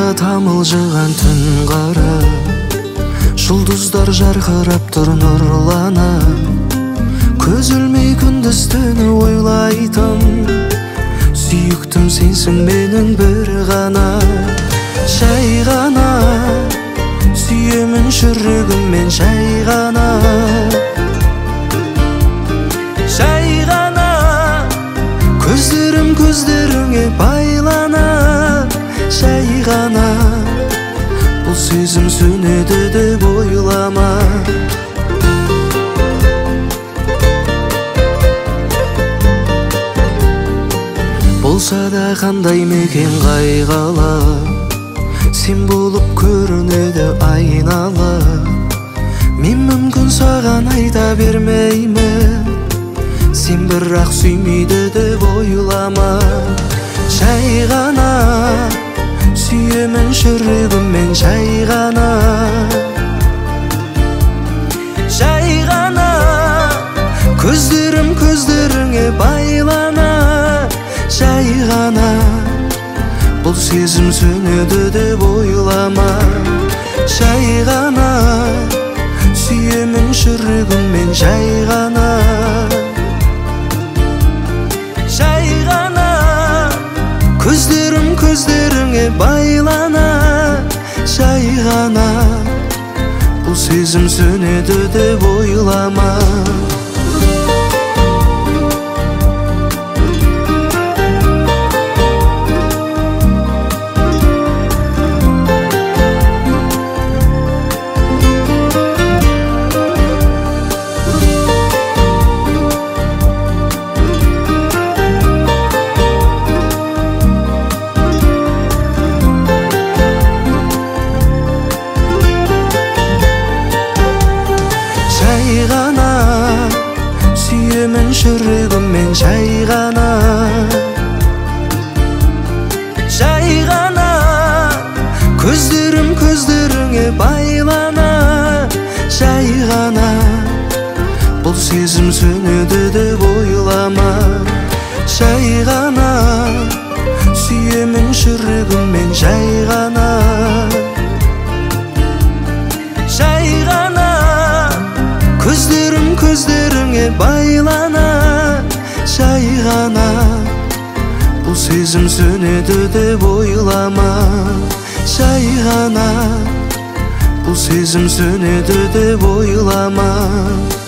тамылжыган түн кара, жұлдыздар жарқырап тұр нұрланып. Көз ілмей күндіз түні ойлайтын, сүйіктім сенсің менің бір ғана. Жай ғана сүйемін жүрегіммен, жай ғана. Жай ғана көздерім көздеріңе байланып. Жай ғана бұл сезім сөнеді деп ойлама. Болса да қандай мекен қайғалы, сен болып көрінеді айналып. Мен мүмкін саған айта бермеймін, сен бірақ сүймейді деп ойлама. Жай ғана сүйемін жүрегіммен, жай ғана. Жай ғана көздерім көздеріңе байланып. Жай ғана бұл сезім сөнеді деп ойлама. Жай ғана сүйемін жүрегіммен, жай ғана. Жай ғана көздерім көздеріңе байланып. Жай ғана бұл сезім сөнеді деп ойлама. Жай ғана сүйемін жүрегіммен, жай ғана. Жай ғана көздерім көздеріңе байланып. Жай ғана бұл сезім сөнеді деп ойлама. Жай ғана сүйемін жүрегіммен, жай ғана. Жай ғана көздерім көздеріңе байланып. Жай ғана бұл сезім сөнеді деп ойлама. Жай ғана бұл сезім сөнеді деп ойлама.